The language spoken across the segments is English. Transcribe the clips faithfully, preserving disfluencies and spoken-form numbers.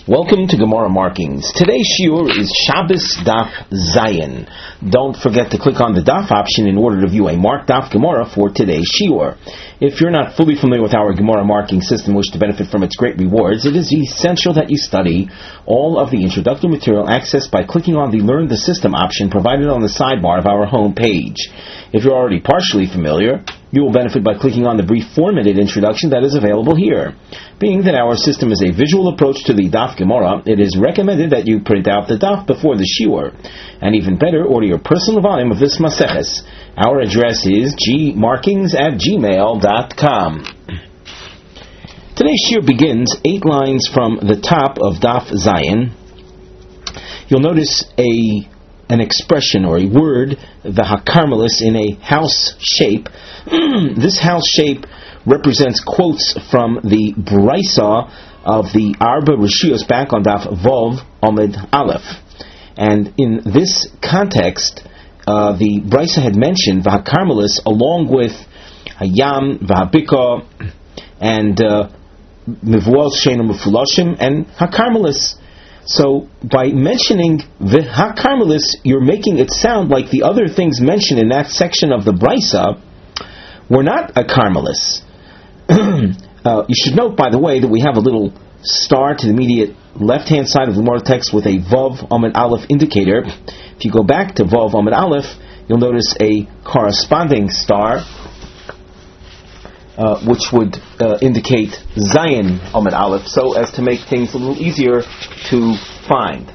Welcome to Gemara Markings. Today's shiur is Shabbos Daf Zayin. Don't forget to click on the Daf option in order to view a marked Daf Gemara for today's shiur. If you're not fully familiar with our Gemara marking system and wish to benefit from its great rewards, it is essential that you study all of the introductory material accessed by clicking on the Learn the System option provided on the sidebar of our home page. If you're already partially familiar, you will benefit by clicking on the brief four-minute introduction that is available here. Being that our system is a visual approach to the Daf Gemara, it is recommended that you print out the Daf before the shiur. And even better, order your personal volume of this Maseches. Our address is gmarkings at gmail dot com. Today's shiur begins eight lines from the top of Daf Zayin. You'll notice a an expression or a word, the hakarmelis, in a house shape. This house shape represents quotes from the Brisa of the Arba Rishios back on Daf Vov Amid Aleph. And in this context, uh, the Brisa had mentioned Vahakarmelis along with Hayam, Vahabika, and Mivual Sheinu Mufulashim, and Hakarmelis. So, by mentioning the Hakarmelis, you're making it sound like the other things mentioned in that section of the Brisa were not a Karmelis. uh, you should note, by the way, that we have a little star to the immediate left-hand side of the Gemara text with a Vav Amid Aleph indicator. If you go back to Vav Amid Aleph, you'll notice a corresponding star, Uh, which would uh, indicate Zayin Amid Aleph, so as to make things a little easier to find.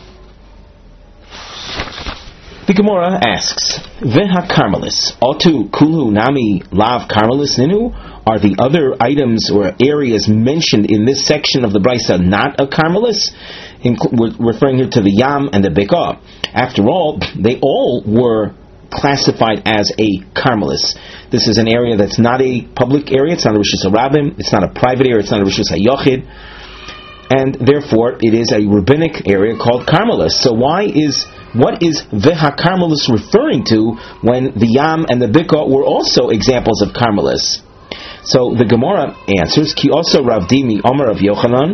The Gemara asks, Veha Karmelis, Otu Kulu Nami Lav Karmelis Ninu? Are the other items or areas mentioned in this section of the Brisa not a Karmelis? Inc- we're referring here to the Yam and the Beka. After all, they all were classified as a Karmelis. This is an area that's not a public area, it's not a Rishus HaRabim, it's not a private area, it's not a Rishus HaYochid, and therefore it is a rabbinic area called Karmelis. So why is, what is Veha Karmelis referring to when the Yam and the Bika were also examples of Karmelis? So the Gemara answers, Ki also Rav Dimi Omer of Yochanan,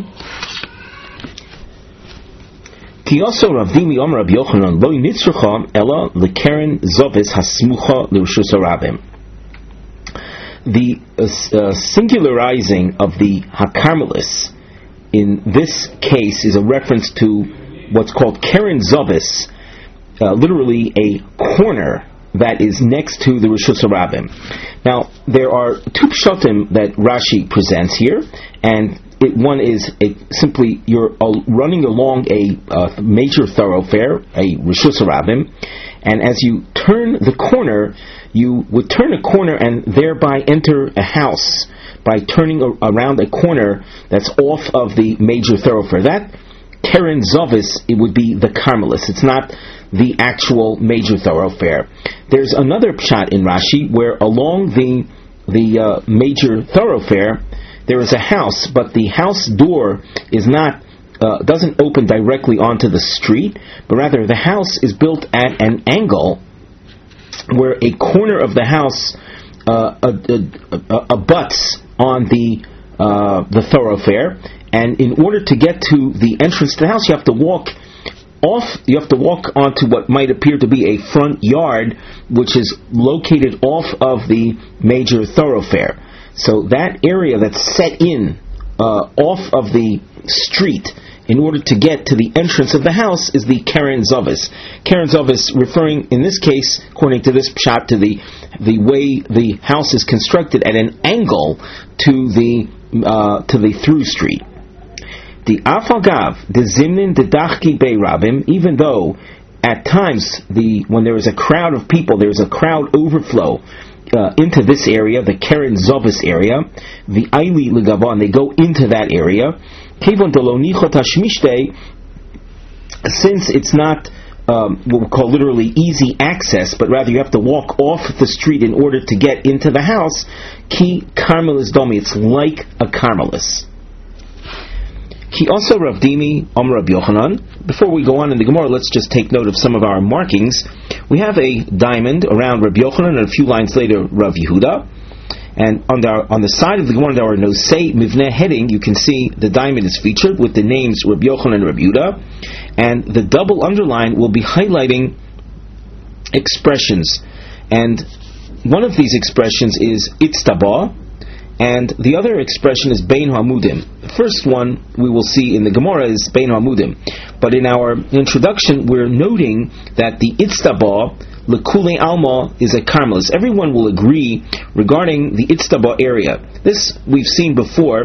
Ki also Rav Dimi Omer of Yochanan, Lo Nitzrucha Ela Lekeren Zovis Hasmucha L'Rishus HaRabim. The uh, singularizing of the Hakarmelis in this case is a reference to what's called Keren Zovis, uh, literally a corner that is next to the Rishus HaRabim. Now, there are two pshatim that Rashi presents here, and it, one is a, simply you're uh, running along a uh, major thoroughfare, a Rishus HaRabim, and as you turn the corner, you would turn a corner and thereby enter a house by turning a, around a corner that's off of the major thoroughfare. That Keren Zovis, it would be the Karmelis. It's not the actual major thoroughfare. There's another pshat in Rashi where along the the uh, major thoroughfare there is a house, but the house door is not uh, doesn't open directly onto the street, but rather the house is built at an angle where a corner of the house uh, abuts on the uh, the thoroughfare, and in order to get to the entrance to the house, you have to walk off. You have to walk onto what might appear to be a front yard, which is located off of the major thoroughfare. So that area that's set in uh, off of the street, in order to get to the entrance of the house, is the Keren Zovis. Keren Zovis referring, in this case, according to this pshat, to the the way the house is constructed at an angle to the uh, to the through street. The Afagav, the Zimnin, the Dachki Bei Rabim, even though at times the when there is a crowd of people, there is a crowd overflow uh, into this area, the Keren Zovis area, the Aili Ligavon, they go into that area. Since it's not um, what we call literally easy access, but rather you have to walk off the street in order to get into the house, Ki Karmelis Domi, it's like a Karmelis. Ki also Rav Dimi Omer Rav Yochanan. Before we go on in the Gemara, let's just take note of some of our markings. We have a diamond around Rav Yochanan, and a few lines later Rav Yehuda. And on the, on the side of the Gemara, there are no say Mivneh heading, you can see the diamond is featured with the names Rabbi Yochanan and Rabbi Yehuda, and the double underline will be highlighting expressions. And one of these expressions is Itztaba, and the other expression is Bein Hamudim. The first one we will see in the Gemara is Bein Hamudim. But in our introduction, we're noting that the Itztaba, Lekule Alma, is a Carmelis. Everyone will agree regarding the Itztaba area. This we've seen before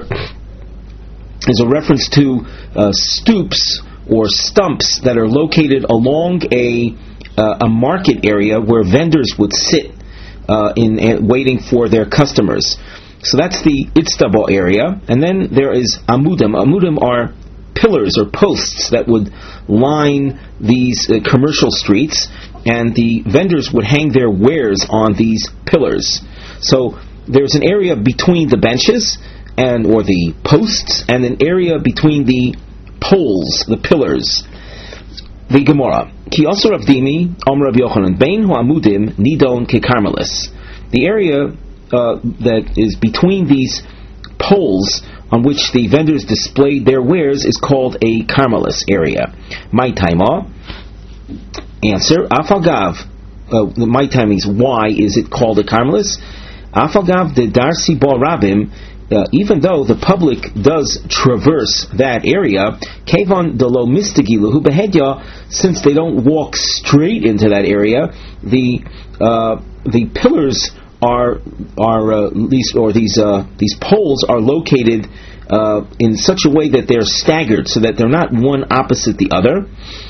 is a reference to uh, stoops or stumps that are located along a uh, a market area where vendors would sit uh, in uh, waiting for their customers. So that's the Itztaba area. And then there is Amudim. Amudim are pillars or posts that would line these uh, commercial streets, and the vendors would hang their wares on these pillars. So there's an area between the benches and or the posts, and an area between the poles, the pillars. The Gemara. Ki also Rav Dimi, Amar Rav Yochanan, Bein hu amudim nidon kekarmelis. The area Uh, that is between these poles on which the vendors displayed their wares is called a Carmelis area. My taima. Answer: Afagav. Uh, my time means why is it called a Carmelis? Afagav de Darsi Bar Rabim. Uh, even though the public does traverse that area, Kevon de lo mistigilu behedya, since they don't walk straight into that area, the uh, the pillars are are uh, these or these uh, these poles are located uh, in such a way that they're staggered, so that they're not one opposite the other.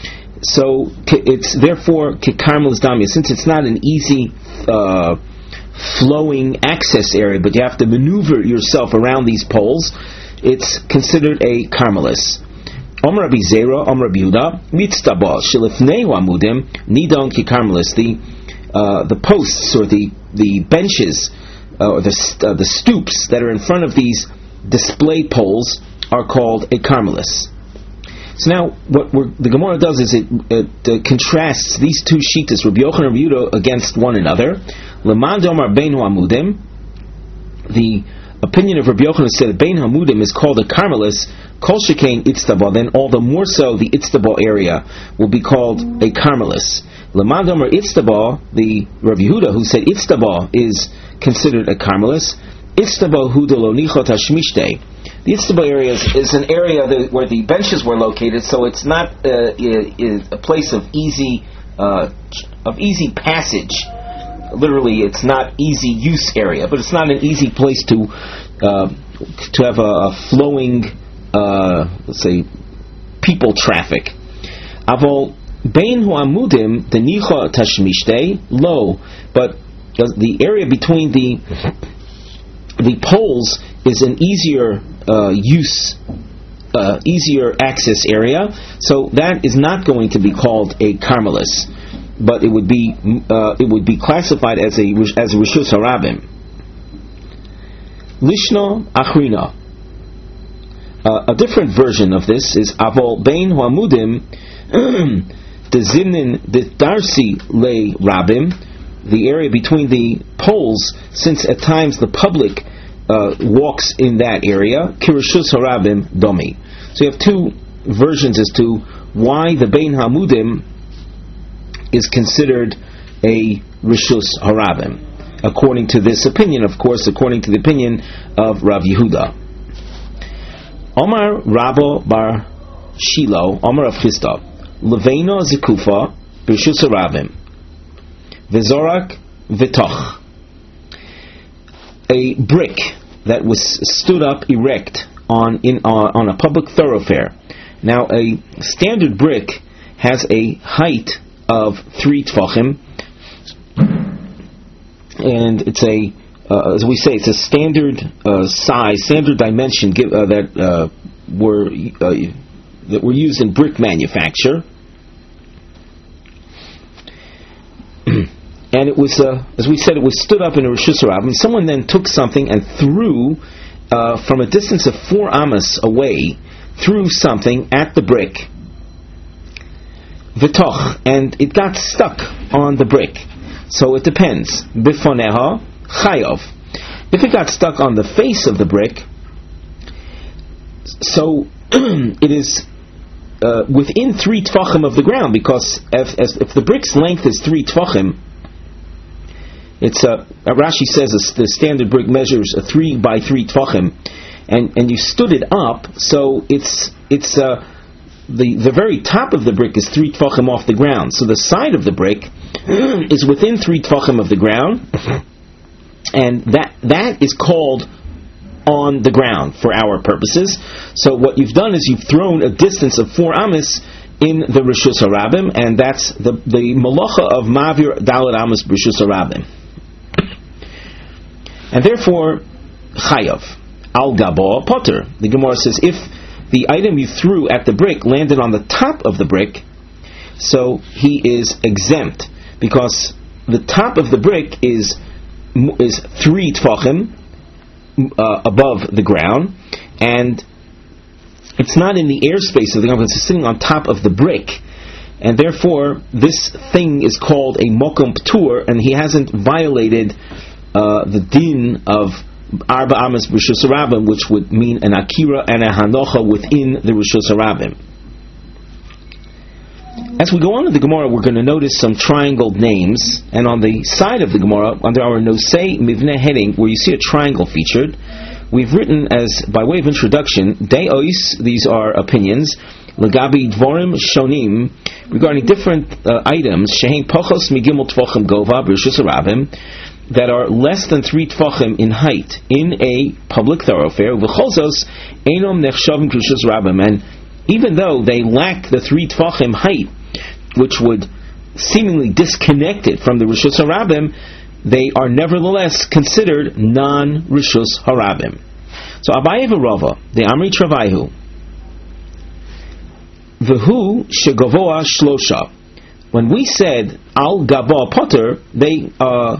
So it's therefore kekarmelis damya, since it's not an easy uh, flowing access area, but you have to maneuver yourself around these poles. It's considered a carmelis. Omer Rabbi Zera, Omer Rabbi Yehuda, mitztaba shelifnei amudim nidon kekarmelis. The uh, the posts or the the benches uh, or the uh, the stoops that are in front of these display poles are called a carmelis. So now, what we're, the Gemara does is it, it uh, contrasts these two shittas, Rabbi Yochanan and Rabbi Yehuda, against one another. L'man d'omar bein hamudim. The opinion of Rabbi Yochanan said that bein hamudim is called a carmelis. Kol shekain itztaba. Then all the more so, the itztaba area will be called a carmelis. L'man d'omar itztaba, the Rabbi Yehuda who said itztaba is considered a carmelis. Itztaba hu de lo nichot hashmishtei. The Itztaba area is, is an area that, where the benches were located, so it's not uh, is a place of easy uh, of easy passage. Literally, it's not easy use area, but it's not an easy place to uh, to have a, a flowing, uh, let's say, people traffic. Avol bein hu amudim the nicha tashmishtei lo, but the area between the the poles is an easier uh, use, uh, easier access area, so that is not going to be called a carmelis, but it would be uh, it would be classified as a as a rishus harabim. Lishna achrina. Uh, a different version of this is avol bein huamudim the zimnin the darsi le rabim, the area between the poles, since at times the public Uh, walks in that area, kirishus harabim domi. So you have two versions as to why the bein hamudim is considered a rishus harabim, according to this opinion, of course, according to the opinion of Rav Yehuda. Omar Rabo bar Shilo, Omar of Chisda, leveino zikufa rishus harabim, vizorak vitoch. A brick that was stood up erect on in uh, on a public thoroughfare. Now, a standard brick has a height of three tfachim, and it's a uh, as we say, it's a standard uh, size, standard dimension give, uh, that uh, were uh, that were used in brick manufacture. And it was, uh, as we said, it was stood up in a rishus harabim. Someone then took something and threw uh, from a distance of four amas away, threw something at the brick, v'toch, and it got stuck on the brick. So it depends. Bifoneha chayov. if it got stuck on the face of the brick, so it is uh, within three tfachim of the ground, because if, as, if the brick's length is three tfachim, it's uh, Rashi says the standard brick measures a three by three tfachim, and and you stood it up, so it's it's uh, the the very top of the brick is three tfachim off the ground, so the side of the brick is within three tfachim of the ground, and that that is called on the ground for our purposes. So what you've done is you've thrown a distance of four amis in the Rishus Harabim, and that's the the malacha of Mavir Dalet Amis Rishus Harabim. And therefore, Chayav, Al Gabo Potter. The Gemara says, if the item you threw at the brick landed on the top of the brick, so he is exempt, because the top of the brick is is three tfachim uh, above the ground, and it's not in the airspace of the ground, it's sitting on top of the brick, and therefore this thing is called a mokom ptur, and he hasn't violated Uh, the din of Arba Amas Rishus Harabim, which would mean an Akira and a Hanocha within the Rishus Harabim. As we go on to the Gemara, we're going to notice some triangled names, and on the side of the Gemara, under our Nosei Mivneh heading, where you see a triangle featured, we've written as, by way of introduction, De'ois, these are opinions, Lagabi Dvorim Shonim, regarding different uh, items, Shehein Pochos Migimel Tvachim Gova Rishus Harabim, that are less than three tfachim in height in a public thoroughfare, v'cholzos enom nechshavim Rishus Harabim, and even though they lack the three tfachim height, which would seemingly disconnect it from the Rishus Harabim, they are nevertheless considered non-Rishus Harabim. So Abaye v'Rava, the Amri Travaihu, v'hu shegavoa shlosha. When we said al gabo potter, they uh,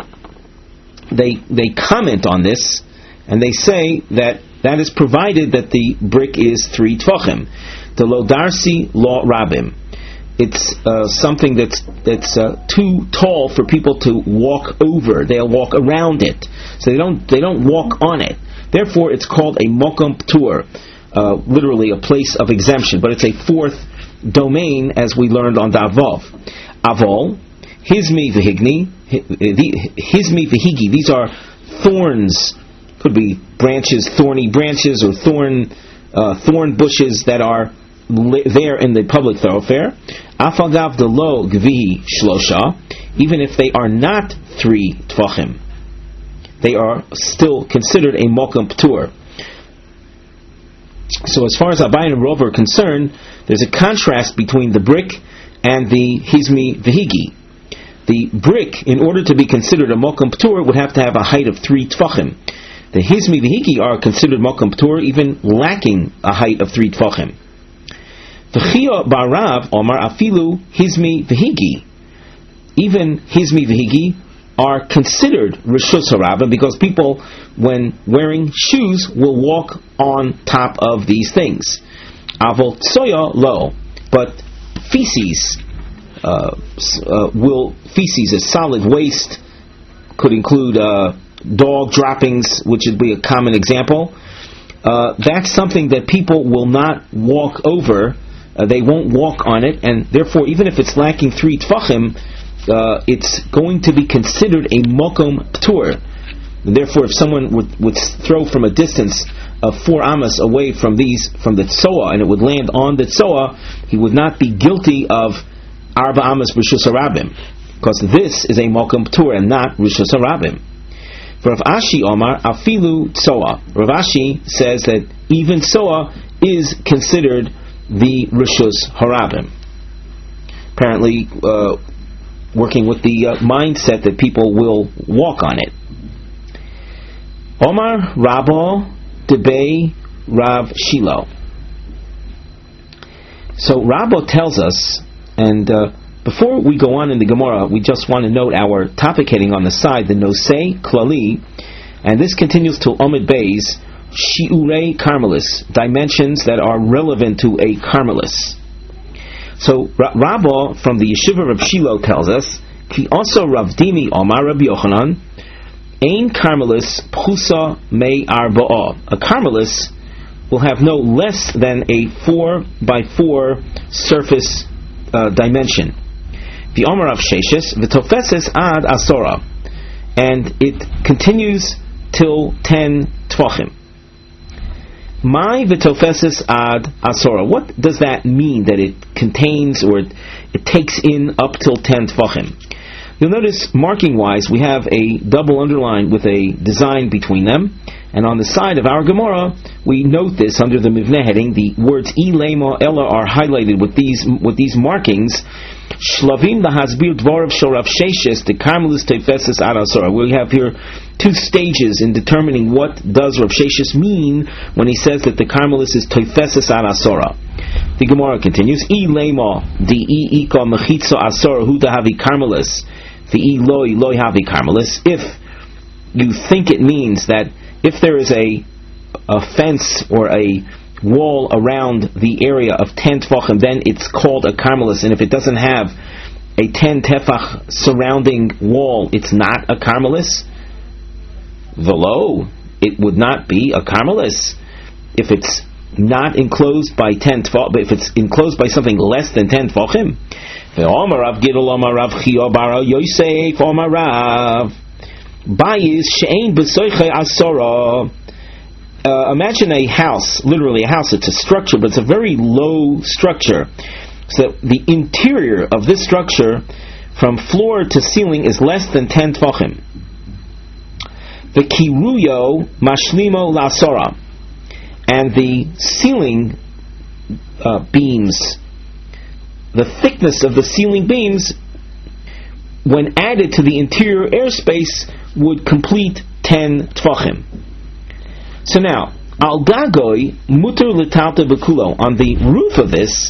They they comment on this, and they say that that is provided that the brick is three tfachim. The lo darsi lo rabim. It's uh, something that's that's uh, too tall for people to walk over. They'll walk around it, so they don't they don't walk on it. Therefore, it's called a mokom ptur, uh, literally a place of exemption. But it's a fourth domain, as we learned on Davov. Avol, Hizmi v'higni, Hizmi v'higi, these are thorns, could be branches, thorny branches, or thorn uh, thorn bushes that are li- there in the public thoroughfare. Afagav de lo gvihi shlosha, even if they are not three tfachim, they are still considered a mokom ptur. So as far as Abaye and Rova are concerned, there's a contrast between the brick and the Hizmi v'higi. The brick, in order to be considered a mokom ptur, would have to have a height of three tfachim. The hizmi v'higi are considered mokom ptur, even lacking a height of three tfachim. V'chia barav omar afilu hizmi v'higi. Even hizmi v'higi are considered rishus harabim, because people, when wearing shoes, will walk on top of these things. Avol tsoya lo, but feces, Uh, uh, will feces, a solid waste, could include uh, dog droppings, which would be a common example. Uh, that's something that people will not walk over. Uh, they won't walk on it, and therefore, even if it's lacking three tfachim, uh, it's going to be considered a mokom ptur. And therefore, if someone would, would throw from a distance of four amas away from these, from the tsoa, and it would land on the tsoa, he would not be guilty of Arba Amas Rishus Harabim, because this is a mokom ptur and not Rishus Harabim. For Rav Ashi Omar afilu tsoa, Rav Ashi says that even tsoa is considered the Rishus Harabim. Apparently, uh, working with the uh, mindset that people will walk on it. Omar Rabo Debei Rav Shilo. So Rabo tells us. And uh, before we go on in the Gemara, we just want to note our topic heading on the side, the Nosei Klali, and this continues till Omid Beis, Shiurei Carmelis, dimensions that are relevant to a Carmelis. So Ra- Rabba from the Yeshiva Rav Shilo tells us, Ki also Rav Dimi Omar Rabbi Yochanan, Ein Carmelis Pchusa Mei Arba'a. A Carmelis will have no less than a four by four surface uh, dimension. The Omer of Sheshes V'tofeses ad Asora, and it continues till ten tvachim. My V'tofeses ad Asora. What does that mean? That it contains or it, it takes in up till ten tvachim. You'll notice, marking-wise, we have a double underline with a design between them, and on the side of our Gemara, we note this under the Mivneh heading. The words "I Lema Ella" are highlighted with these with these markings. Shlavim lahasbir dvarav shel Rav Sheshes the Carmelis tefeses ad asora. We have here two stages in determining what does Rav Sheshes mean when he says that the Carmelis is tefeses ad asora. The Gemara continues: I Lema di I ika mechitza asora hu dahavi Carmelis. The Eloi Loi Havi Carmelis. If you think it means that if there is a a fence or a wall around the area of ten tefachim, then it's called a Carmelis, and if it doesn't have a ten tefach surrounding wall, it's not a Carmelis. Velo, it would not be a Carmelis if it's not enclosed by ten tefach, but if it's enclosed by something less than ten tefachim. Ve'omar Rav Gidol Omar Rav Chiya Bar Yosef Omar Rav Bayis She'ein B'soichei Asora. Uh, imagine a house, literally a house. It's a structure, but it's a very low structure. So the interior of this structure, from floor to ceiling, is less than ten tefachim. The kiruyo mashlimo lasora, and the ceiling uh, beams, the thickness of the ceiling beams, when added to the interior airspace, would complete ten tefachim. So now, al gagoy muter letalta bekulo, on the roof of this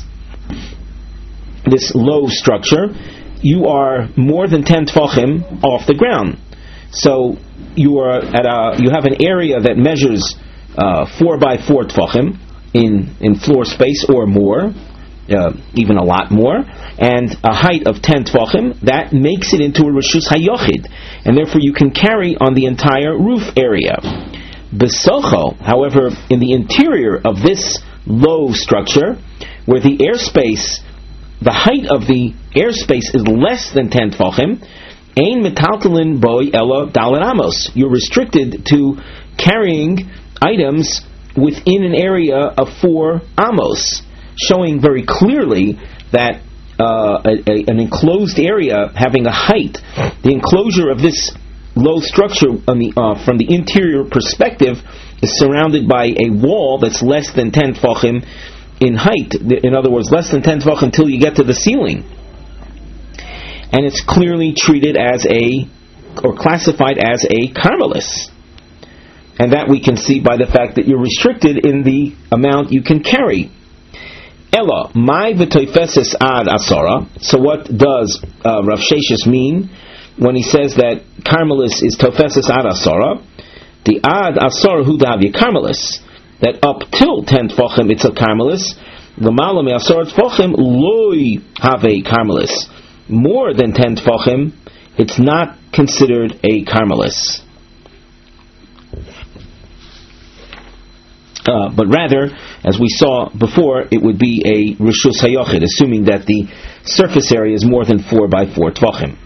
this low structure, you are more than ten tefachim off the ground. So you are at a you have an area that measures uh, four by four tefachim in in floor space or more, uh, even a lot more, and a height of ten tefachim. That makes it into a reshus hayochid, and therefore you can carry on the entire roof area. Besocho, however, in the interior of this low structure, where the airspace, the height of the airspace is less than ten tefachim, ein metaltalin boy ella dalet amos. You're restricted to carrying items within an area of four amos, showing very clearly that uh, a, a, an enclosed area having a height, the enclosure of this low structure on the, uh, from the interior perspective is surrounded by a wall that's less than ten tefachim in height. In other words, less than ten tefachim until you get to the ceiling. And it's clearly treated as a, or classified as a Carmelis. And that we can see by the fact that you're restricted in the amount you can carry. Ella, my v'toifeses ad asara. So what does uh, Rav Sheshes mean when he says that Carmelis is tofeses ad asara? The ad asara hu davya Carmelis, that up till ten tefachim it's a Carmelis. L'mala me asara tefachim loy have Carmelis. More than ten tefachim, it's not considered a Carmelis. Uh, but rather, as we saw before, it would be a reshus hayochid, assuming that the surface area is more than four by four tefachim.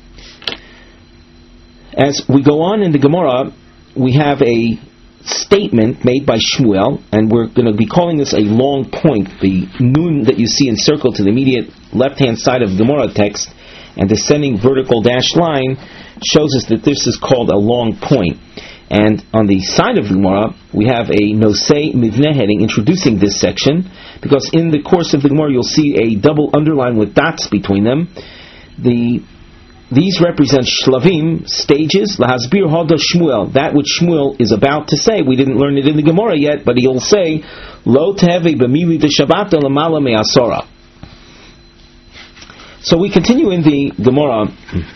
As we go on in the Gemara, we have a statement made by Shmuel, and we're going to be calling this a long point. The nun that you see encircled to the immediate left-hand side of the Gemara text and descending vertical dashed line shows us that this is called a long point. And on the side of the Gemara, we have a Nosei Mivneh heading introducing this section, because in the course of the Gemara you'll see a double underline with dots between them. The These represent shlavim, stages, lahasbir hada Shmuel, that which Shmuel is about to say. We didn't learn it in the Gemara yet, but he'll say, lo teheve b'mili d'shabata l'mala me'asora. So we continue in the Gemara.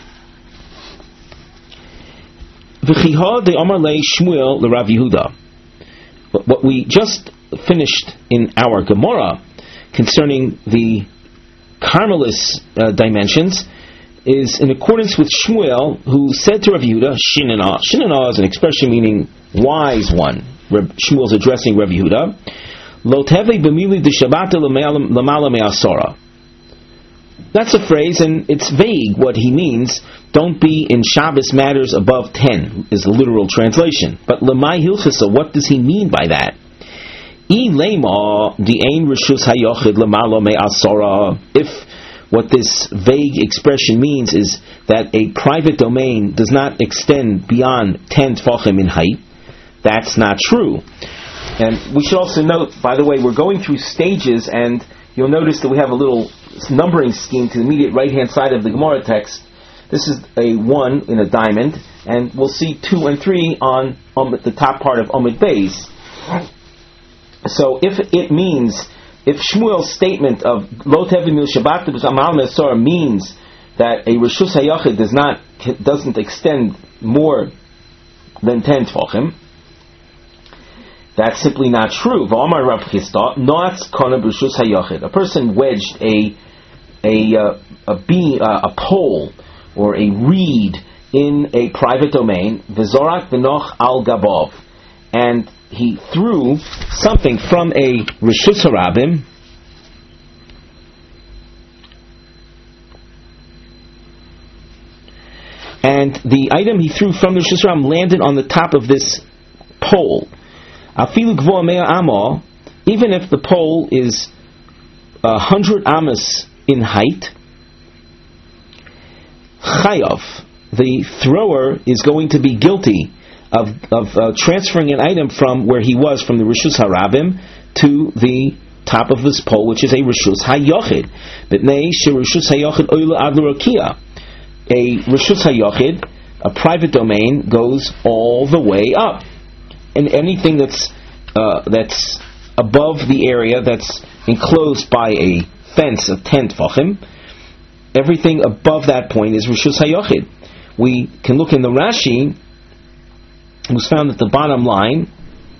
V'chiha de'amar le Shmuel l'Rav Yehuda. What we just finished in our Gemara concerning the Carmelis uh, dimensions, is in accordance with Shmuel, who said to Rav Yehuda, Shinana. Shinana is an expression meaning wise one. Shmuel's addressing Rav Yehuda. Lo tevei b'mili d'shabata l'mala me'asora. That's a phrase, and it's vague what he means. Don't be in Shabbos matters above ten, is the literal translation. But lemai hilchasa, what does he mean by that? I lema di'ein rishus hayochid l'mala me'asora. If what this vague expression means is that a private domain does not extend beyond ten tefachim in height, that's not true. And we should also note, by the way, we're going through stages, and you'll notice that we have a little numbering scheme to the immediate right-hand side of the Gemara text. This is a one in a diamond, and we'll see two and three on, on the top part of Omid Beis. So if it means, if Shmuel's statement of Lo Tevi Mil Shabbat Amal Mesor means that a Rishus HaYachid does not, doesn't extend more than ten Tfachim, that's simply not true. V'amar Rav Chisda, Noatz Kona B'Rishus HaYachid. A person wedged a a uh, a beam, uh, a pole or a reed in a private domain, V'zorak V'noch Al Gabov, and he threw something from a Rishus HaRabim, and the item he threw from the Rishus HaRabim landed on the top of this pole. Afilu Gvoa Mea Amo, even if the pole is a hundred amas in height, Chayav, the thrower is going to be guilty of, of uh, transferring an item from where he was, from the Rishus HaRabim, to the top of this pole, which is a Rishus HaYochid. B'nei she Rishus HaYochid oila ad l'rakia. A Rishus HaYochid, a private domain, goes all the way up. And anything that's uh, that's above the area that's enclosed by a fence of ten tefachim, everything above that point is Rishus HaYochid. We can look in the Rashi, who's found at the bottom line,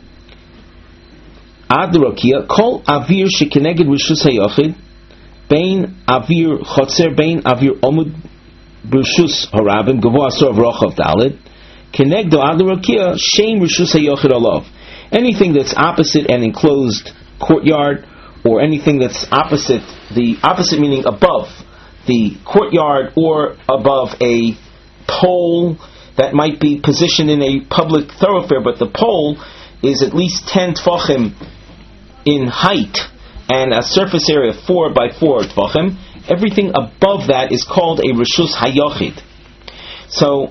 Ad Rakia, Kol Avir Shekeneged Rishus HaYochid, Bein Avir Chotzer, Bein Avir Omud Rishus HaRabim, Gavoa Asor V'Rochav Daled, Kenegdo Ad Rakia, Shein Rishus HaYochid Alav. Anything that's opposite an enclosed courtyard, or anything that's opposite, the opposite meaning above the courtyard or above a pole that might be positioned in a public thoroughfare, but the pole is at least ten tefachim in height and a surface area of four by four tefachim. Everything above that is called a Rishus HaYochid. So,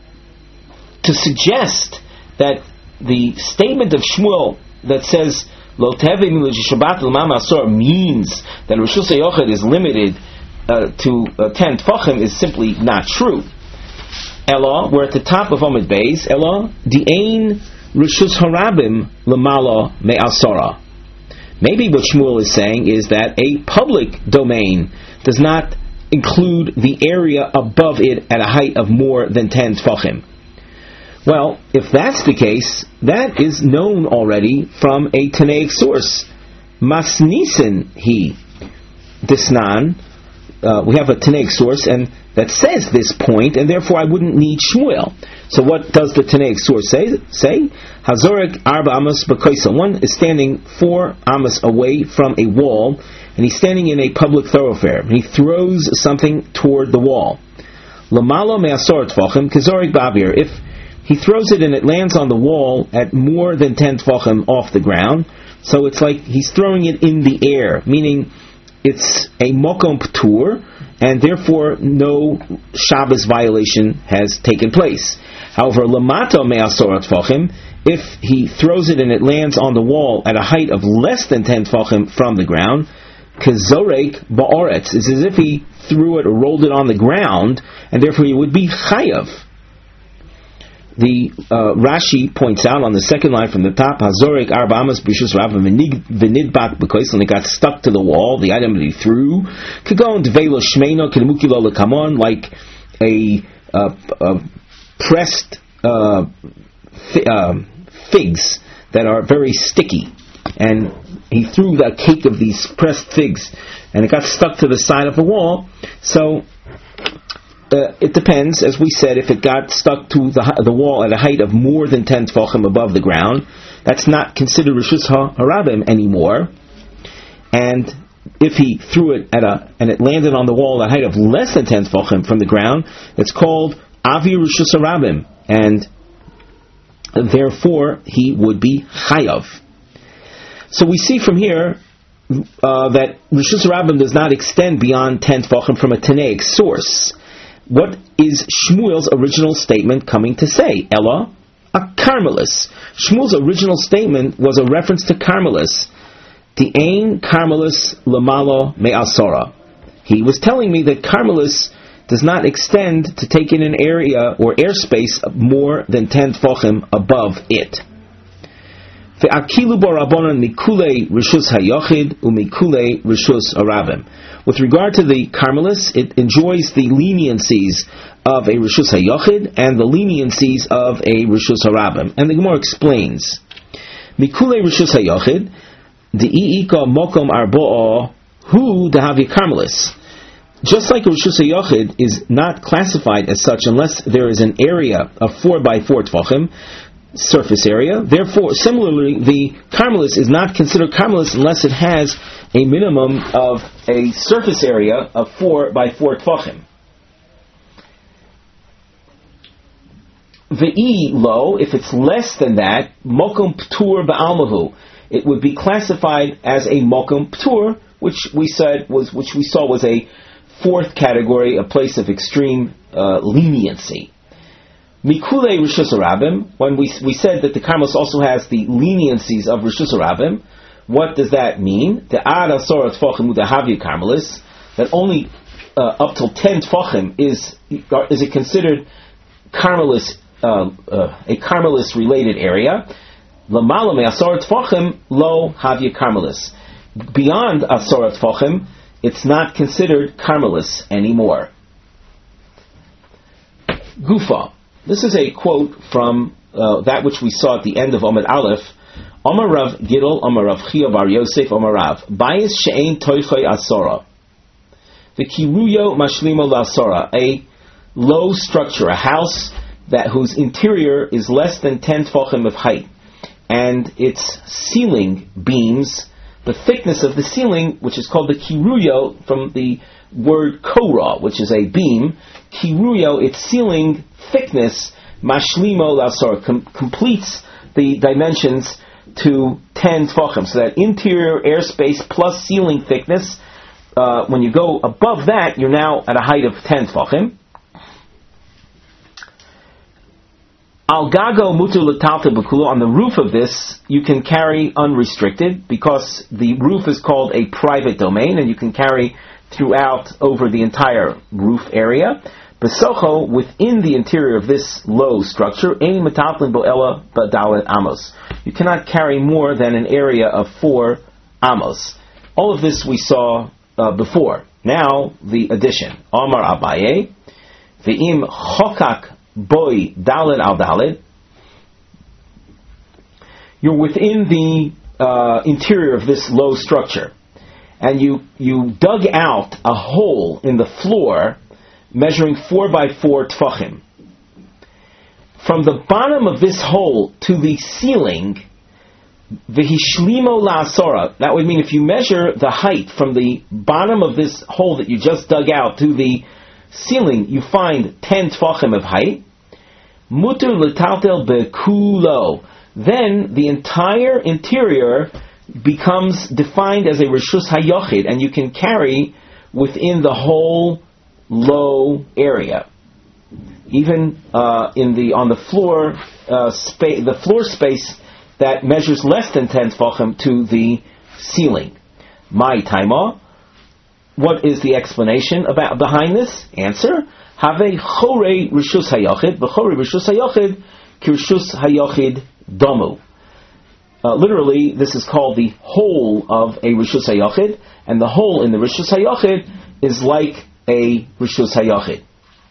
to suggest that the statement of Shmuel that says Lo Tevei Mil Shabbat L'Mam Asor means that Rishus HaYochid is limited uh, to uh, ten tefachim is simply not true. Ella, we're at the top of Omid Beis. Ella, Di'ein Rishus HaRabim L'Mala Me'asora. Maybe what Shmuel is saying is that a public domain does not include the area above it at a height of more than ten tefachim. Well, if that's the case, that is known already from a Tanaic source. Masnisen he disnan. Uh, we have a Tanaic source and that says this point, and therefore I wouldn't need Shmuel. So what does the Tanaic source say? Say Hazorek arba amos b'koisa. One is standing four amos away from a wall, and he's standing in a public thoroughfare. And he throws something toward the wall. Lamalo me'asor tefachim kazorek ba'avir. If he throws it and it lands on the wall at more than ten tefachim off the ground, so it's like he's throwing it in the air, meaning it's a mokom p'tur, and therefore no Shabbos violation has taken place. However, lamato me'asor tefachim, if he throws it and it lands on the wall at a height of less than ten tefachim from the ground, kazorek ba'oretz, it's as if he threw it or rolled it on the ground, and therefore he would be chayav. The uh, Rashi points out on the second line from the top, Hazorek arba amos b'rishus HaRabim v'nidbak b'kois, and it got stuck to the wall, the item that he threw. Kagon dveilo shmeino kedemukilo lekamon, like a, uh, uh, pressed uh, fi- uh, figs that are very sticky, and he threw that cake of these pressed figs, and it got stuck to the side of the wall. So uh, it depends, as we said, if it got stuck to the the wall at a height of more than ten tefachim above the ground, that's not considered Rishus HaRabim anymore. And if he threw it at a and it landed on the wall at a height of less than ten tefachim from the ground, it's called Avi Rishus HaRabim, and therefore he would be Chayav. So we see from here uh, that Rishus HaRabim does not extend beyond ten tefachim from a Tanaic source. What is Shmuel's original statement coming to say? Ella, a Carmelis. Shmuel's original statement was a reference to Carmelis. The Ein Carmelis Lamalo Me'asora. He was telling me that Carmelis does not extend to take in an area or airspace more than ten tefachim above it. Ve'akilu bo rabbanan mikulei rishus hayochid umikulei rishus harabim. With regard to the Carmelis, it enjoys the leniencies of a rishus hayochid and the leniencies of a rishus harabim. And the Gemara explains, mikulei rishus hayochid the i'ika mokom arbo'a hu dahavi Carmelis. Just like a Rishus HaYochid is not classified as such unless there is an area of four by four tefachim, surface area. Therefore, similarly, the Carmelis is not considered Carmelis unless it has a minimum of a surface area of four by four tefachim. Ve'i lo, if it's less than that, mokom ptur ba'almahu, it would be classified as a mokom ptur, which we said was, which we saw was a fourth category, a place of extreme uh, leniency. Mikulei Rishus HaRabim, when we we said that the Carmelis also has the leniencies of Rishus HaRabim, what does that mean? The Ad Asor Tfachim Udahavi Carmelis, that only uh, up till ten Tfachim is is it considered Carmelis, uh, uh, a Carmelis related area. Lamala Me Asor Tfachim Lo Havia Carmelis. Beyond Asor Tfachim, it's not considered Carmelis anymore. Gufa. This is a quote from uh, that which we saw at the end of Amud Aleph. Amar Rav Gidol, Amar Rav Chia Bar Yosef, Amar Rav. Bayis she'ein toichoi asora. The kiruyo mashlimo la'asora. A low structure, a house that whose interior is less than ten tefachim of height, and its ceiling beams, the thickness of the ceiling, which is called the kiruyo, from the word korah, which is a beam, kiruyo, its ceiling thickness, mashlimo lasor, com- completes the dimensions to ten tefachim. So that interior airspace plus ceiling thickness, uh, when you go above that, you're now at a height of ten tefachim. Al gago mutu l'talta b'kulo, on the roof of this, you can carry unrestricted, because the roof is called a private domain, and you can carry throughout over the entire roof area. Besocho, within the interior of this low structure, ein metatlin bo ela b'dalet amos. You cannot carry more than an area of four amos. All of this we saw uh, before. Now, the addition. Amar Abaye, ve'im chokak boy dalet al dalet. You're within the uh, interior of this low structure, and you you dug out a hole in the floor measuring four by four tefachim. From the bottom of this hole to the ceiling, v'hishlimo la'asora. That would mean if you measure the height from the bottom of this hole that you just dug out to the ceiling, you find ten tefachim of height. Mutur l'taltel bekulo. Then the entire interior becomes defined as a rishus hayochid, and you can carry within the whole low area, even uh, in the on the floor uh, space, the floor space that measures less than ten tefachim to the ceiling. My taima. What is the explanation about behind this? Answer: Have chorei rishus hayochid, v'chorei rishus hayochid kirshus hayochid domu. Uh, literally, this is called the hole of a rishus hayochid, and the hole in the rishus hayochid is like a rishus hayochid.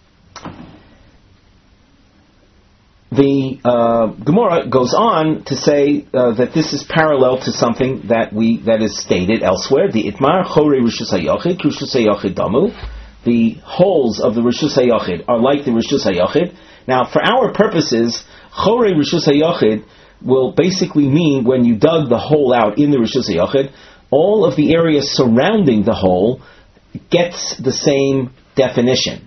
The uh, Gemara goes on to say uh, that this is parallel to something that we that is stated elsewhere. The itmar chorei rishus hayochid, rishus hayochid damu. the holes of the Rishus HaYachid are like the Rishus HaYachid. Now, for our purposes, Chorei Rishus HaYachid will basically mean when you dug the hole out in the Rishus HaYachid, all of the area surrounding the hole gets the same definition.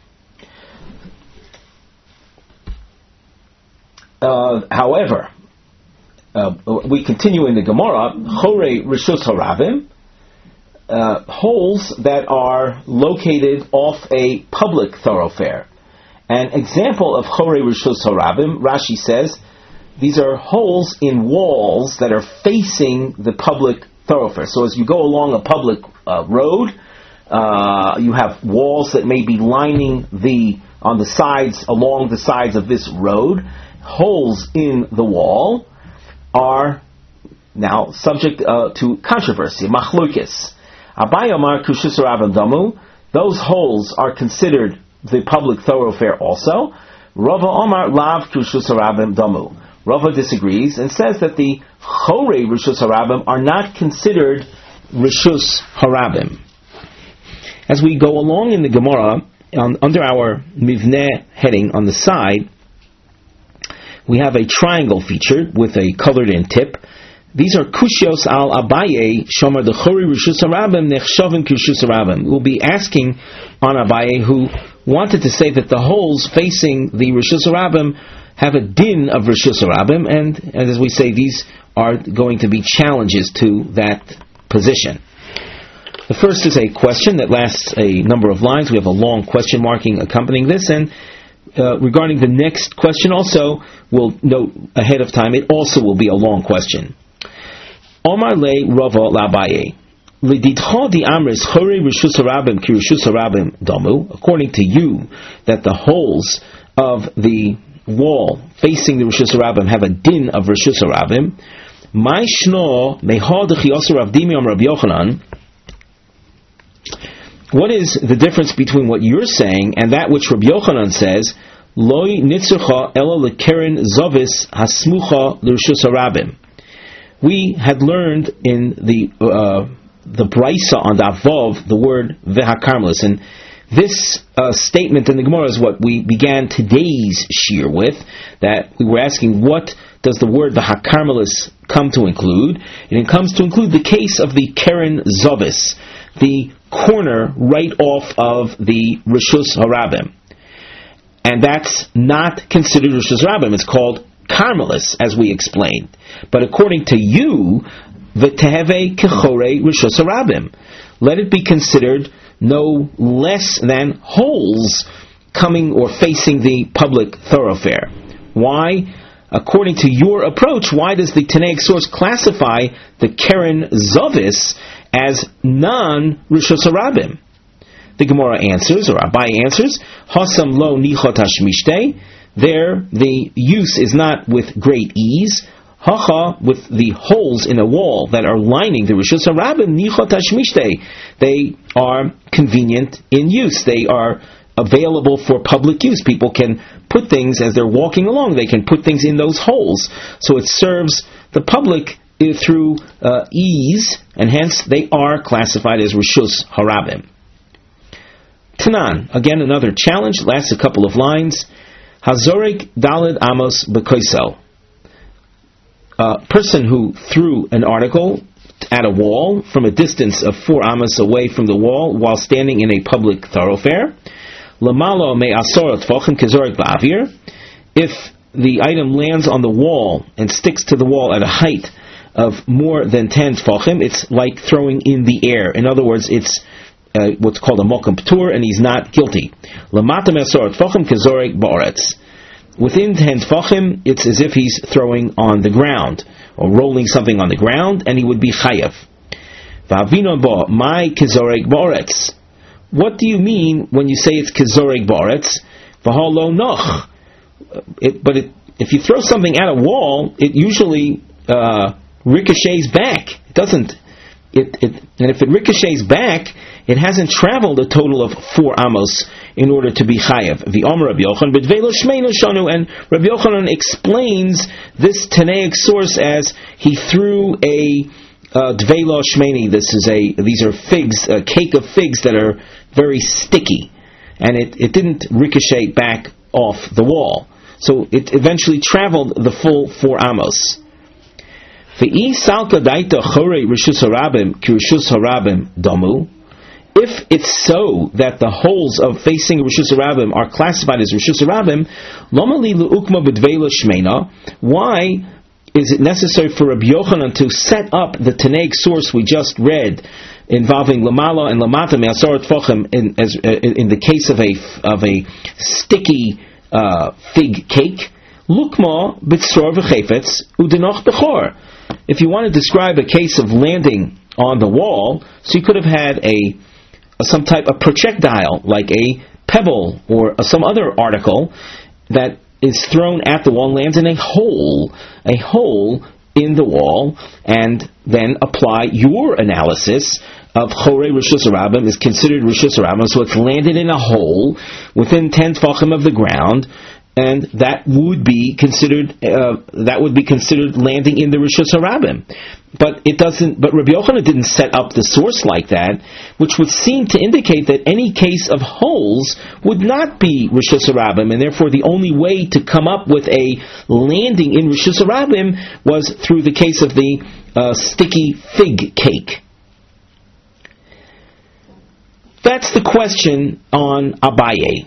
Uh, however, uh, we continue in the Gemara, Chorei Rishus HaRabim, uh, holes that are located off a public thoroughfare. An example of Chorei Rishus HaRabim, Rashi says, these are holes in walls that are facing the public thoroughfare. So as you go along a public uh, road, uh, you have walls that may be lining the on the sides, along the sides of this road. Holes in the wall are now subject uh, to controversy, machlokes. Abaye Amar Rishus HaRabim Damu. Those holes are considered the public thoroughfare also. Rava Omar Lav Rishus HaRabim Damu. Rava disagrees and says that the Chorei Rishus HaRabim are not considered Rishus HaRabim. As we go along in the Gemara, on, under our Mivneh heading on the side, we have a triangle featured with a colored-in tip. These are Kushios al Abaye, Shomar the Chorei Rishus HaRabim Nechshavim Rishus HaRabim. We'll be asking on Abaye, who wanted to say that the holes facing the Rishus HaRabim have a din of Rishus HaRabim, and, and as we say, these are going to be challenges to that position. The first is a question that lasts a number of lines. We have a long question marking accompanying this, and uh, regarding the next question also, we'll note ahead of time, it also will be a long question. Omar le Rava l'Abaye. L'didcha di amris Chorei Rishus HaRabim ki Rishus HaRabim damu. According to you, that the holes of the wall facing the Rishus HaRabim have a din of Rishus HaRabim. My shno mehad chiyasur Rav Dimi Am Rabbi Yochanan. What is the difference between what you're saying and that which Rabbi Yochanan says? Loi nitzurcha ela lekeren zovis hasmucha l'Rishus HaRabim. We had learned in the uh, the Brisa on the Avov the word vehakarmelis, and this uh, statement in the Gemara is what we began today's shir with, that we were asking what does the word vehakarmelis come to include. And it comes to include the case of the keren zovis, the corner right off of the Rishus HaRabim. And that's not considered Rishus HaRabim, it's called Carmelis, as we explained. But according to you, v'teheve kechorei Rishus HaRabim, let it be considered no less than holes coming or facing the public thoroughfare. Why? According to your approach, why does the Tanaic source classify the Keren Zovis as non-Rishus HaRabim? The Gemara answers, or Abaye answers, Hasam lo nichot hashmishtei. There, the use is not with great ease. Hacha, with the holes in a wall that are lining the Rishus HaRabim, nichot hashmishtei. They are convenient in use. They are available for public use. People can put things as they're walking along. They can put things in those holes. So it serves the public through uh, ease, and hence they are classified as Rishus HaRabim. Tanan, again another challenge, lasts a couple of lines. Hazorik Dalid Amos Bekoiso. A person who threw an article at a wall from a distance of four amos away from the wall while standing in a public thoroughfare. Lamalo me asorot tfachim kezorik ba'avir. If the item lands on the wall and sticks to the wall at a height of more than ten tfachim, it's like throwing in the air. In other words, it's uh, what's called a mokum ptur, and he's not guilty. Lamata me asorot tfachim kezorik ba'aretz. Within ten tfachim, it's as if he's throwing on the ground, or rolling something on the ground, and he would be chayav. Va'avino bo, my kezoreg ba'aretz. What do you mean when you say it's kezoreg ba'aretz? V'hal lo noch. It, but it, if you throw something at a wall, it usually uh, ricochets back. It doesn't. It, it, and if it ricochets back, it hasn't traveled a total of four amos in order to be chayav. The Omer Rabbi Yochanan b'dvelo shmeinu shanu, and Rabbi Yochanan explains this Tanaic source as he threw a uh, Dveila Shmeni, this is a, these are figs, a cake of figs that are very sticky, and it, it didn't ricochet back off the wall. So it eventually traveled the full four amos. If it's so that the holes of facing Rishus Harabim are classified as Rishus Harabim, why is it necessary for Rabbi Yochanan to set up the Tanaic source we just read, involving Lamala and Lamata Me'asar Tfachim, in, as, in the case of a of a sticky uh, fig cake? Lukma b'tzor v'chefetz udinoch b'chor. If you want to describe a case of landing on the wall, so you could have had a, a some type of projectile, like a pebble or a, some other article that is thrown at the wall, lands in a hole, a hole in the wall, and then apply your analysis of Chorei Rishus Harabim is considered Rishus Harabim, so it's landed in a hole within ten tefachim of the ground, and that would be considered uh, that would be considered landing in the Rishus Harabim. But it doesn't. But Rabbi Yochanan didn't set up the source like that, which would seem to indicate that any case of holes would not be Rishus Harabim, and therefore the only way to come up with a landing in Rishus Harabim was through the case of the uh, sticky fig cake. That's the question on Abaye.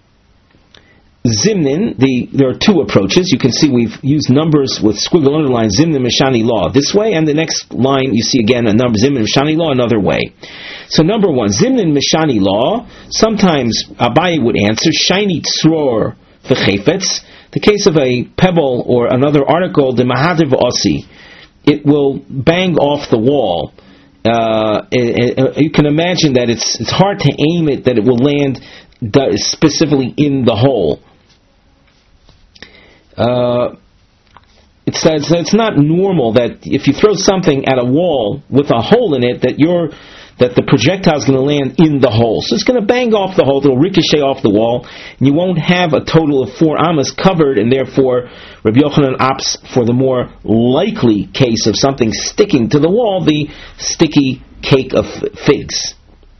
Zimnin, the, there are two approaches. You can see we've used numbers with squiggle underline, Zimnin Mishani Law this way, and the next line you see again a number, Zimnin Mishani Law another way. So number one, Zimnin Mishani Law, sometimes Abaye would answer, Shiny Tzror V'chefetz, the case of a pebble or another article, the Mahadir V'osi, it will bang off the wall. Uh, it, it, you can imagine that it's it's hard to aim it, that it will land specifically in the hole. Uh, it's, it's it's not normal that if you throw something at a wall with a hole in it, that you're that the projectile is going to land in the hole. So it's going to bang off the hole, it'll ricochet off the wall, and you won't have a total of four amas covered, and therefore Rabbi Yochanan opts for the more likely case of something sticking to the wall, the sticky cake of figs.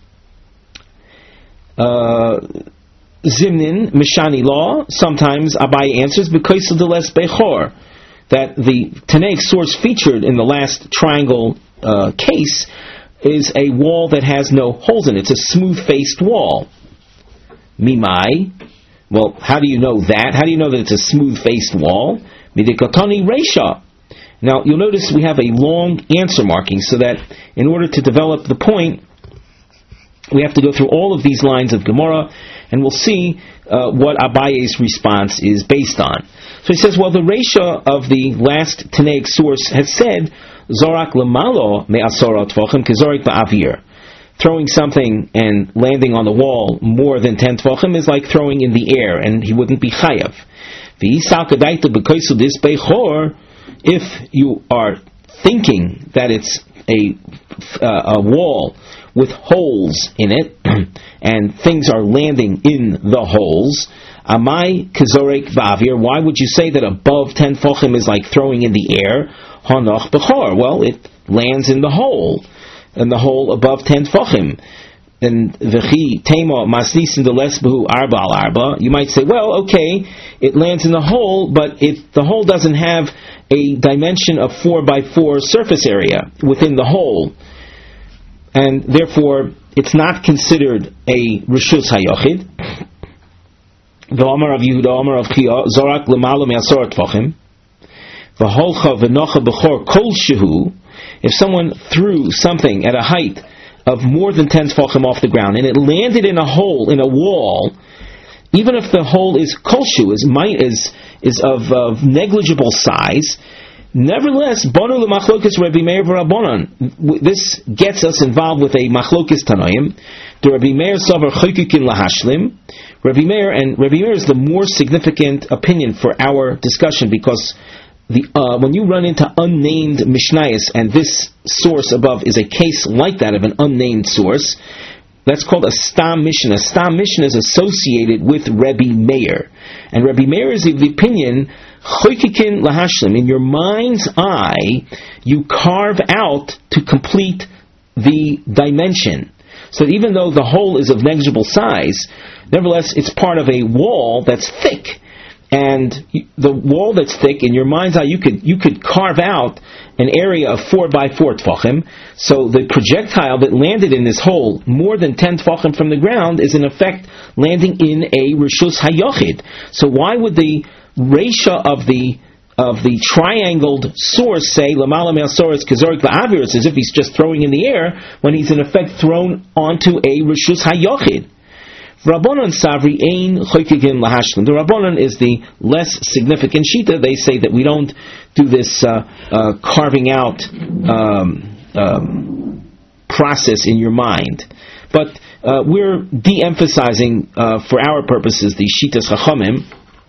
Uh, Zimnin, Mishani Law, sometimes Abaye answers, because of the less Bechor, that the Tanaic source featured in the last triangle uh, case is a wall that has no holes in it. It's a smooth-faced wall. Mimai, well, how do you know that? How do you know that it's a smooth-faced wall? Midikotani Reisha. Now, you'll notice we have a long answer marking, so that in order to develop the point, we have to go through all of these lines of Gemara, and we'll see uh, what Abaye's response is based on. So he says, well, the Reisha of the last Tanaic source has said, Zorak lemalo me'asora tvachim kezorik ba'avir. Throwing something and landing on the wall more than ten tvachim is like throwing in the air, and he wouldn't be chayav. If you are thinking that it's a, uh, a wall with holes in it, and things are landing in the holes, amai kezorek va'avir, why would you say that above ten tvachim is like throwing in the air? Hanach bechor. Well, it lands in the hole, in the hole above ten tefachim. And v'chi tema masnisin de lesbehu arba al arba. You might say, well, okay, it lands in the hole, but it the hole doesn't have a dimension of four by four surface area within the hole, and therefore it's not considered a rishus hayochid. The Amar of Yehuda, Amar of Chia, zorak lemalo me'asor tefachim. If someone threw something at a height of more than ten tefachim off the ground and it landed in a hole in a wall, even if the hole is kolshu, is is is of, of negligible size, nevertheless, bonu lemachlokas Rabbi Meir v'Rabbanan. This gets us involved with a machlokas tanoim. The Rabbi Meir savar choykukin lahashlim. Rabbi Meir, and Rabbi Meir is the more significant opinion for our discussion, because The, uh, when you run into unnamed Mishnayos, and this source above is a case like that of an unnamed source, that's called a Stam Mishnah. Stam Mishnah is associated with Rebbe Meir. And Rebbe Meir is of the opinion Choykikin lahashlim, in your mind's eye, you carve out to complete the dimension. So even though the hole is of negligible size, nevertheless it's part of a wall that's thick. And the wall that's thick, in your mind's eye, you could you could carve out an area of four by four tfachim. So the projectile that landed in this hole, more than ten tfachim from the ground, is in effect landing in a rishus hayochid. So why would the ratio of the of the triangled source say lamala me'asoros kezorik la'avirus, as if he's just throwing in the air, when he's in effect thrown onto a rishus hayochid? Rabbanon Savri Ein Choykigin Lahashlim. The Rabbanon is the less significant shita. They say that we don't do this uh, uh, carving out um, um, process in your mind. But uh, we're de-emphasizing, uh, for our purposes, the Shitas Chachamim.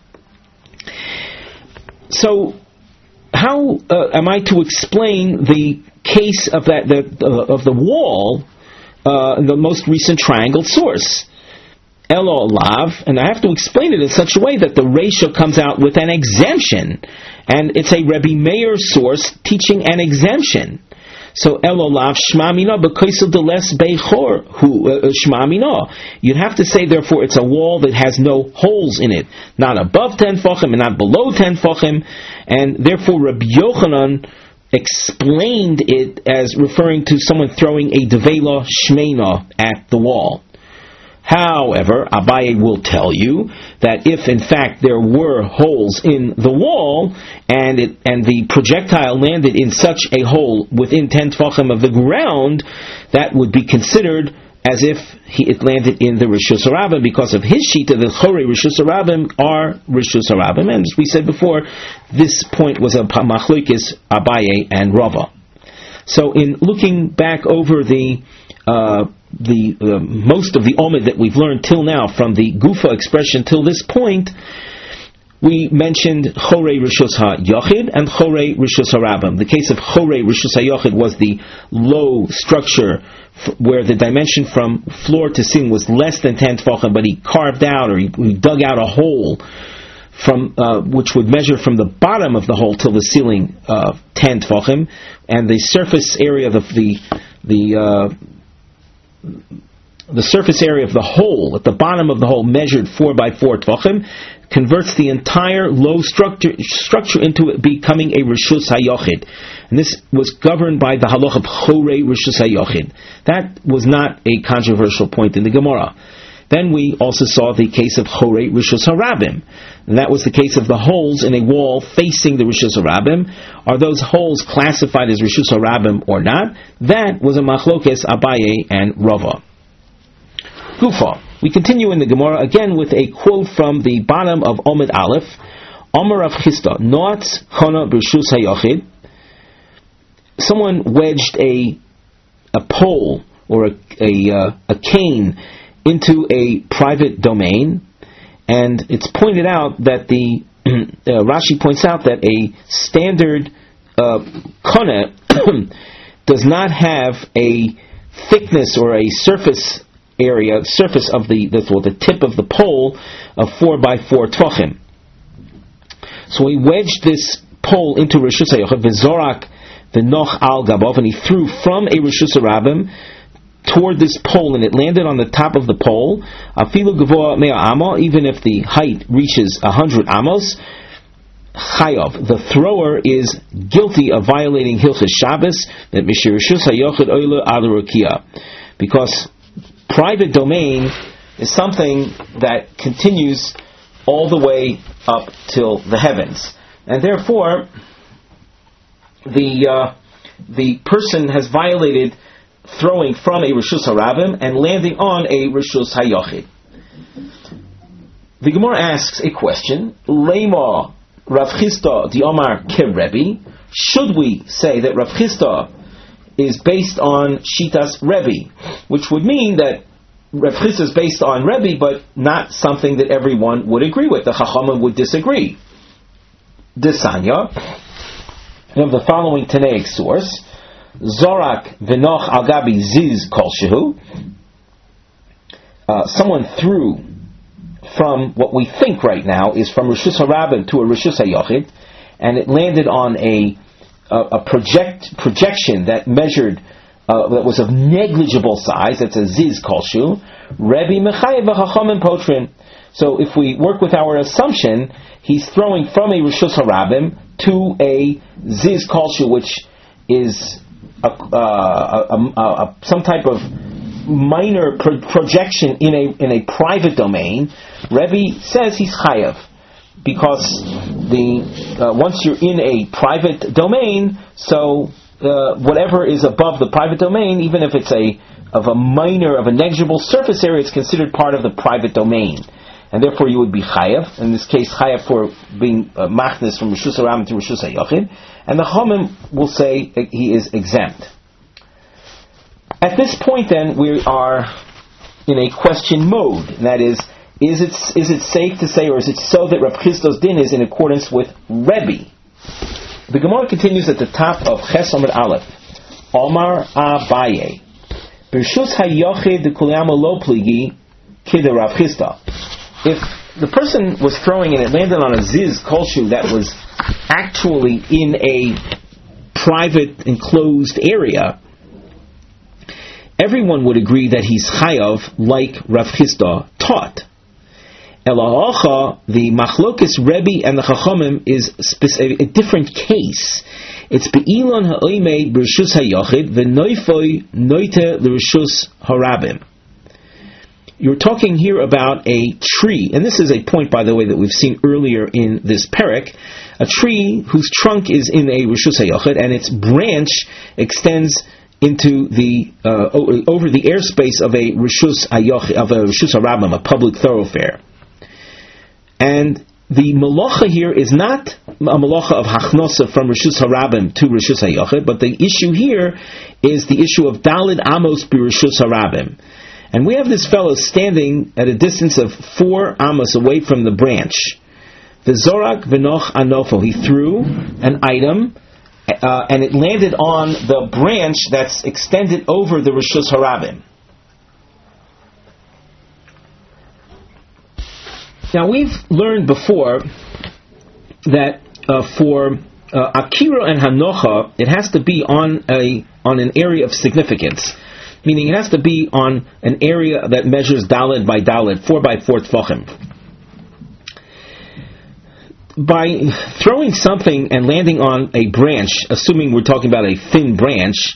So, how uh, am I to explain the case of that the, uh, of the wall, uh, the most recent triangled source? Elo lav, and I have to explain it in such a way that the ratio comes out with an exemption, and it's a Rebbe Meir source teaching an exemption. So Elo lav shma mina b'koisel deles beichor hu shma mina. You'd have to say, therefore, it's a wall that has no holes in it, not above ten tefachim and not below ten tefachim, and therefore Rabbi Yochanan explained it as referring to someone throwing a devela shmeina at the wall. However, Abaye will tell you that if in fact there were holes in the wall and it and the projectile landed in such a hole within ten tefachim of the ground, that would be considered as if he, it landed in the Rishus Harabim, because of his shita, the Chorei Rishus Harabim are Rishus Harabim, and as we said before, this point was a machlokes Abaye and Rava. So in looking back over the uh, the uh, most of the omid that we've learned till now from the Gufa expression till this point, we mentioned Chorei Rishus HaYochid and Chorei Rishus HaRabim. The case of Chorei Rishus HaYochid was the low structure f- where the dimension from floor to ceiling was less than ten tefachim, but he carved out or he, he dug out a hole from uh, which would measure from the bottom of the hole till the ceiling uh, ten tefachim, and the surface area of the the uh, the surface area of the hole, at the bottom of the hole, measured four by four tefachim, converts the entire low structure structure into it becoming a Rishus HaYochid. And this was governed by the halach of Chorei Rishus HaYochid. That was not a controversial point in the Gemara. Then we also saw the case of Chorei Rishus HaRabim. And that was the case of the holes in a wall facing the Rishus HaRabim. Are those holes classified as Rishus HaRabim or not? That was a machlokes Abaye and Rava. Gufa. We continue in the Gemara again with a quote from the bottom of Omid Aleph. Amar Rav Chisda, Noatz Chana B'Rishus HaYochid. Someone wedged a a pole or a a, uh, a cane into a private domain, and it's pointed out that the uh, Rashi points out that a standard uh, kona does not have a thickness or a surface area, surface of the the, the tip of the pole of four by four tvachim. So he wedged this pole into Rishus HaYochid, v'zorak v'noch al gabov, and he threw from a Rishus HaRabim toward this pole, and it landed on the top of the pole. Afilu gavoa mea amo, even if the height reaches a hundred amos. Chayav, the thrower is guilty of violating Hilchos Shabbos, that Mishir Rishus HaYochid oile al rukia, because private domain is something that continues all the way up till the heavens, and therefore the uh, the person has violated throwing from a Rishus HaRabim and landing on a Rishus HaYochid. The Gemara asks a question: Lema Rav Chisda di Omar Kerebi. Should we say that Rav Chisda is based on Shitas Rebbe, which would mean that Rav Chisda is based on Rebbe, but not something that everyone would agree with. The Chachamim would disagree. Desanya, we have the following Tanaic source: Zorak v'noch al gabi ziz kol shehu. Uh, someone threw from what we think right now is from Rishus HaRabim to a Rishus HaYochid, and it landed on a a, a project projection that measured uh, that was of negligible size. That's a ziz kolshu. Rebbe mechayev v'chachamim potrin. So if we work with our assumption, he's throwing from a Rishus HaRabim to a ziz kolshu, which is a, uh, a, a, a, some type of minor pro- projection in a in a private domain. Rebbe says he's chayav, because the uh, once you're in a private domain, so uh, whatever is above the private domain, even if it's a of a minor of a negligible surface area, it's considered part of the private domain, and therefore you would be chayav. In this case, chayav for being uh, machnis from Rishus HaRabim to Rishus HaYochid, and the Chomim will say he is exempt. At this point, then, we are in a question mode. And that is, is it is it safe to say, or is it so that Rav Chisda's din is in accordance with Rebbe? The Gemara continues at the top of Ches Amud Aleph. Omar Abaye, B'Rishus HaYochid D'Kuliyama Lo Pligi Kida Rav Chisda. If the person was throwing and it landed on a ziz kolshu that was actually in a private enclosed area, everyone would agree that he's chayav, like Rav Chisda taught. Elahacha, the machlokes Rebbe and the Chachamim is a different case. It's be'ilon ha'oimei b'rishus ha'yochid v'noifoi noite l'rishus harabim. You're talking here about a tree, and this is a point, by the way, that we've seen earlier in this perek, a tree whose trunk is in a rishus ha'yochid and its branch extends into the uh, over the airspace of a rishus hayoch of a rishus harabim, a public thoroughfare, and the malacha here is not a malacha of hachnosa from rishus harabim to rishus hayochid, but the issue here is the issue of dalid amos bi rishus harabim, and we have this fellow standing at a distance of four amos away from the branch. The zorak v'noch anofo, he threw an item. Uh, and it landed on the branch that's extended over the Rishus HaRabim. Now we've learned before that uh, for uh, Akira and Hanocha, it has to be on a on an area of significance, meaning it has to be on an area that measures daled by daled, four by four tfachim. By throwing something and landing on a branch, assuming we're talking about a thin branch,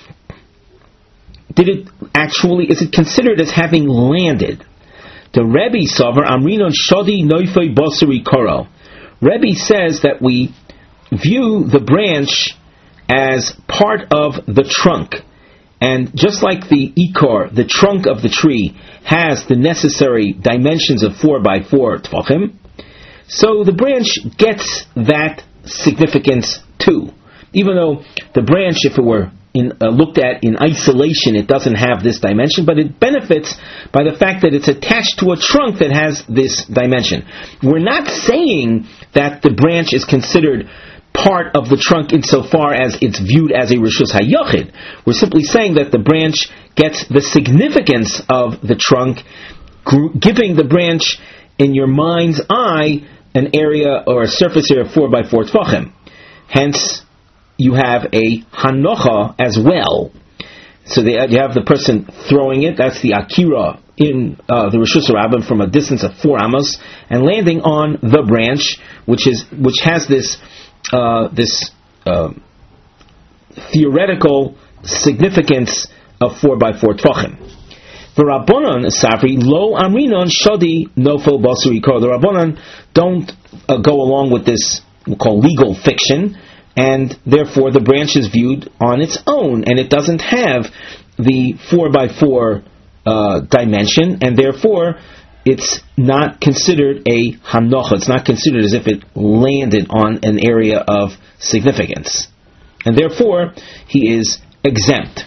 did it actually, is it considered as having landed? The Rebbe Savar Amrinon Shadi Noifei Basari Koro. Rebbe says that we view the branch as part of the trunk. And just like the ikor, the trunk of the tree, has the necessary dimensions of four by four tfachim, so the branch gets that significance too. Even though the branch, if it were in, uh, looked at in isolation, it doesn't have this dimension, but it benefits by the fact that it's attached to a trunk that has this dimension. We're not saying that the branch is considered part of the trunk insofar as it's viewed as a Rishus HaYochid. We're simply saying that the branch gets the significance of the trunk, gr- giving the branch, in your mind's eye, an area or a surface area of four by four tfachim. Hence, you have a hanocha as well. So they, you have the person throwing it, that's the akira in uh, the Rishus HaRabim from a distance of four amos, and landing on the branch, which is which has this uh, this uh, theoretical significance of four by four tfachim. The Rabbanan Safri Lo Amrinon Shadi Nofel Basuri Kor. The Rabbanan don't uh, go along with this we'll call legal fiction, and therefore the branch is viewed on its own, and it doesn't have the four by four uh, dimension, and therefore it's not considered a hanocha. It's not considered as if it landed on an area of significance, and therefore he is exempt.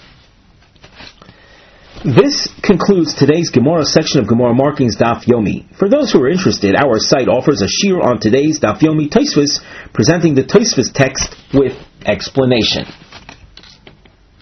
This concludes today's Gemara section of Gemara Markings Daf Yomi. For those who are interested, our site offers a shiur on today's Daf Yomi Tosfos, presenting the Tosfos text with explanation.